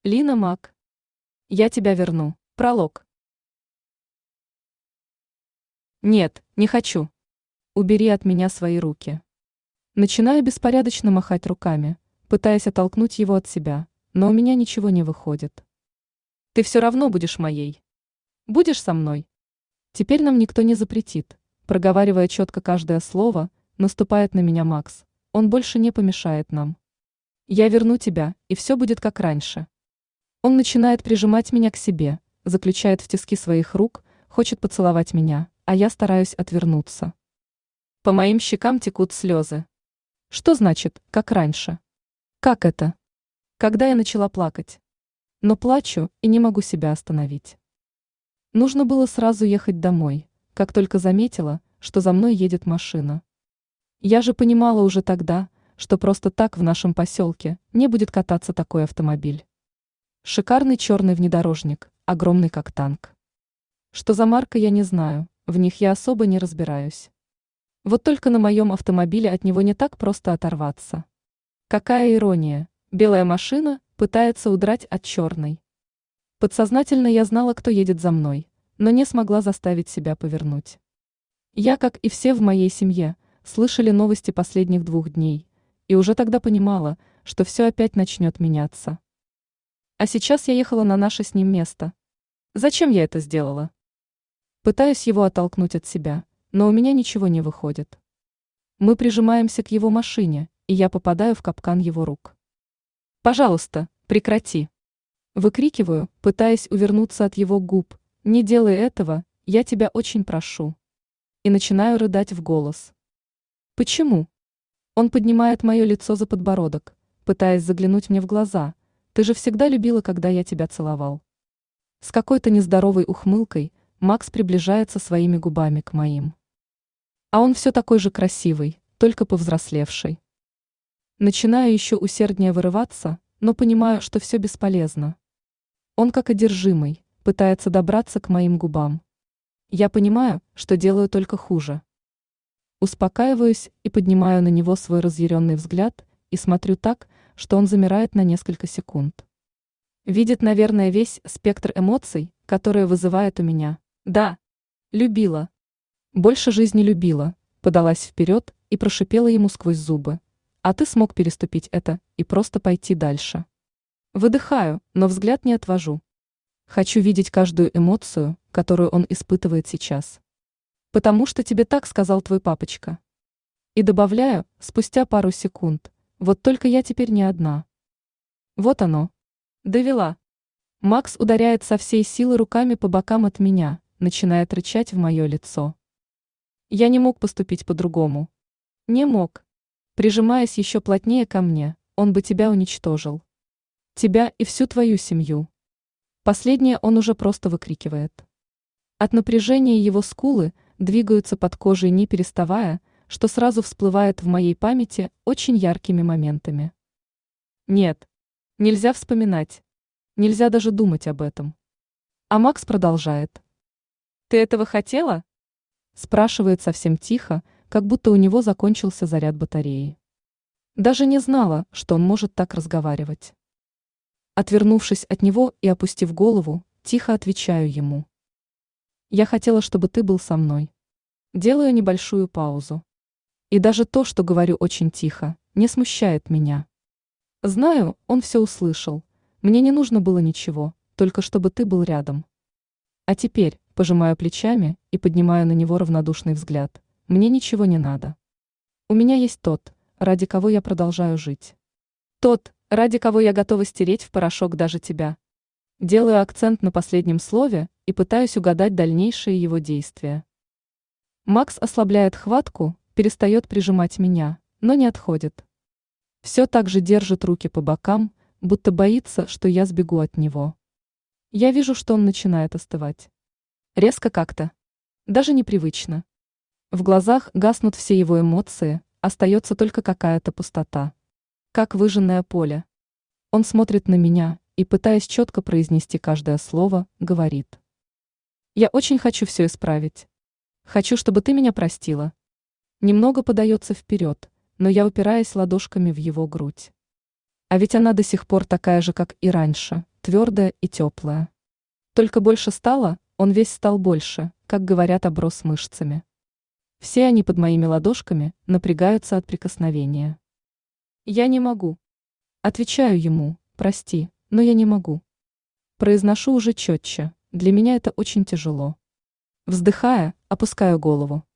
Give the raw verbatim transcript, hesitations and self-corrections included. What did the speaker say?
Лина Мак. Я тебя верну. Пролог. Нет, не хочу. Убери от меня свои руки. Начинаю беспорядочно махать руками, пытаясь оттолкнуть его от себя, но у меня ничего не выходит. Ты все равно будешь моей. Будешь со мной. Теперь нам никто не запретит. Проговаривая четко каждое слово, наступает на меня Макс. Он больше не помешает нам. Я верну тебя, и все будет как раньше. Он начинает прижимать меня к себе, заключает в тиски своих рук, хочет поцеловать меня, а я стараюсь отвернуться. По моим щекам текут слезы. Что значит, как раньше? Как это? Когда я начала плакать? Но плачу и не могу себя остановить. Нужно было сразу ехать домой, как только заметила, что за мной едет машина. Я же понимала уже тогда, что просто так в нашем поселке не будет кататься такой автомобиль. Шикарный черный внедорожник, огромный как танк. Что за марка, я не знаю, в них я особо не разбираюсь. Вот только на моем автомобиле от него не так просто оторваться. Какая ирония, белая машина пытается удрать от черной. Подсознательно я знала, кто едет за мной, но не смогла заставить себя повернуть. Я, как и все в моей семье, слышали новости последних двух дней, и уже тогда понимала, что все опять начнет меняться. А сейчас я ехала на наше с ним место. Зачем я это сделала? Пытаюсь его оттолкнуть от себя, но у меня ничего не выходит. Мы прижимаемся к его машине, и я попадаю в капкан его рук. «Пожалуйста, прекрати!» Выкрикиваю, пытаясь увернуться от его губ. «Не делай этого, я тебя очень прошу!» И начинаю рыдать в голос. «Почему?» Он поднимает мое лицо за подбородок, пытаясь заглянуть мне в глаза. «Ты же всегда любила, когда я тебя целовал». С какой-то нездоровой ухмылкой Макс приближается своими губами к моим. А он все такой же красивый, только повзрослевший. Начинаю еще усерднее вырываться, но понимаю, что все бесполезно. Он как одержимый, пытается добраться к моим губам. Я понимаю, что делаю только хуже. Успокаиваюсь и поднимаю на него свой разъяренный взгляд и смотрю так, что он замирает на несколько секунд. Видит, наверное, весь спектр эмоций, которые вызывает у меня. Да, любила. Больше жизни любила, подалась вперед и прошипела ему сквозь зубы. А ты смог переступить это и просто пойти дальше. Выдыхаю, но взгляд не отвожу. Хочу видеть каждую эмоцию, которую он испытывает сейчас. Потому что тебе так сказал твой папочка. И добавляю, спустя пару секунд, вот только я теперь не одна. Вот оно. Довела. Макс ударяет со всей силы руками по бокам от меня, начинает рычать в мое лицо. Я не мог поступить по-другому. Не мог. Прижимаясь еще плотнее ко мне, он бы тебя уничтожил. Тебя и всю твою семью. Последнее он уже просто выкрикивает. От напряжения его скулы двигаются под кожей не переставая, что сразу всплывает в моей памяти очень яркими моментами. Нет, нельзя вспоминать. Нельзя даже думать об этом. А Макс продолжает. «Ты этого хотела?» Спрашивает совсем тихо, как будто у него закончился заряд батареи. Даже не знала, что он может так разговаривать. Отвернувшись от него и опустив голову, тихо отвечаю ему. «Я хотела, чтобы ты был со мной». Делаю небольшую паузу. И даже то, что говорю очень тихо, не смущает меня. Знаю, он все услышал. Мне не нужно было ничего, только чтобы ты был рядом. А теперь, пожимаю плечами и поднимаю на него равнодушный взгляд, мне ничего не надо. У меня есть тот, ради кого я продолжаю жить. Тот, ради кого я готова стереть в порошок даже тебя. Делаю акцент на последнем слове и пытаюсь угадать дальнейшие его действия. Макс ослабляет хватку, перестает прижимать меня, но не отходит. Все так же держит руки по бокам, будто боится, что я сбегу от него. Я вижу, что он начинает остывать. Резко как-то. Даже непривычно. В глазах гаснут все его эмоции, остается только какая-то пустота. Как выжженное поле. Он смотрит на меня и, пытаясь четко произнести каждое слово, говорит. «Я очень хочу все исправить. Хочу, чтобы ты меня простила». Немного подается вперед, но я упираюсь ладошками в его грудь. А ведь она до сих пор такая же, как и раньше, твердое и теплое. Только больше стало, он весь стал больше, как говорят, оброс мышцами. Все они под моими ладошками напрягаются от прикосновения. Я не могу. Отвечаю ему, прости, но я не могу. Произношу уже четче, для меня это очень тяжело. Вздыхая, опускаю голову.